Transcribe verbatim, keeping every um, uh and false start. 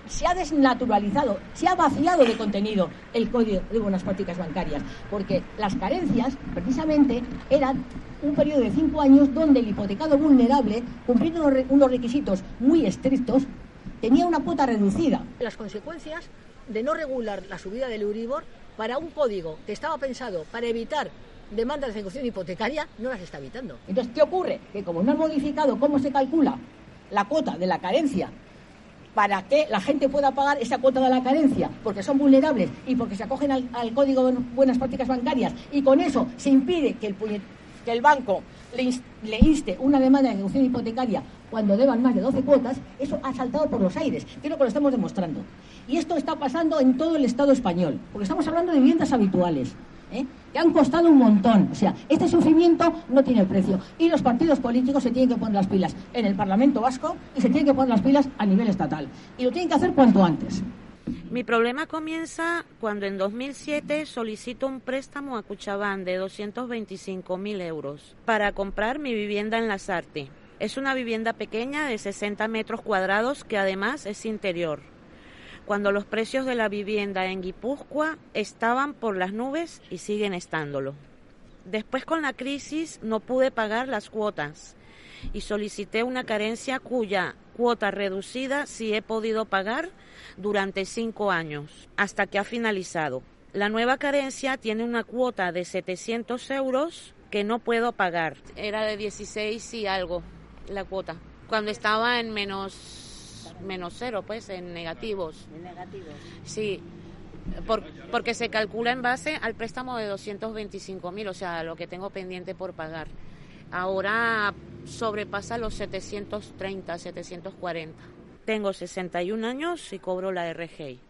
se ha desnaturalizado, se ha vaciado de contenido el Código de Buenas Prácticas Bancarias, porque las carencias, precisamente, eran un periodo de cinco años donde el hipotecado vulnerable, cumpliendo unos, re- unos requisitos muy estrictos, tenía una cuota reducida. Las consecuencias de no regular la subida del Euribor para un código que estaba pensado para evitar demandas de ejecución hipotecaria, no las está evitando. Entonces, ¿qué ocurre? Que como no han modificado cómo se calcula la cuota de la carencia para que la gente pueda pagar esa cuota de la carencia, porque son vulnerables y porque se acogen al, al Código de Buenas Prácticas Bancarias, y con eso se impide que el, puñet, que el banco le, inst, le inste una demanda de ejecución hipotecaria cuando deban más de doce cuotas, eso ha saltado por los aires, que es lo que lo estamos demostrando. Y esto está pasando en todo el Estado español, porque estamos hablando de viviendas habituales, ¿eh? que han costado un montón. O sea, este sufrimiento no tiene precio. Y los partidos políticos se tienen que poner las pilas en el Parlamento Vasco y se tienen que poner las pilas a nivel estatal. Y lo tienen que hacer cuanto antes. Mi problema comienza cuando en dos mil siete solicito un préstamo a Cuchabán de doscientos veinticinco mil euros para comprar mi vivienda en Lasarte. Es una vivienda pequeña de sesenta metros cuadrados que además es interior, cuando los precios de la vivienda en Guipúzcoa estaban por las nubes y siguen estándolo. Después, con la crisis, no pude pagar las cuotas y solicité una carencia cuya cuota reducida sí he podido pagar durante cinco años, hasta que ha finalizado. La nueva carencia tiene una cuota de setecientos euros que no puedo pagar. Era de dieciséis y algo la cuota, cuando estaba en menos... menos cero, pues, en negativos. En negativos. Sí, por, porque se calcula en base al préstamo de doscientos veinticinco mil, o sea, lo que tengo pendiente por pagar. Ahora sobrepasa los setecientos treinta, setecientos cuarenta. Tengo sesenta y un años y cobro la R G I.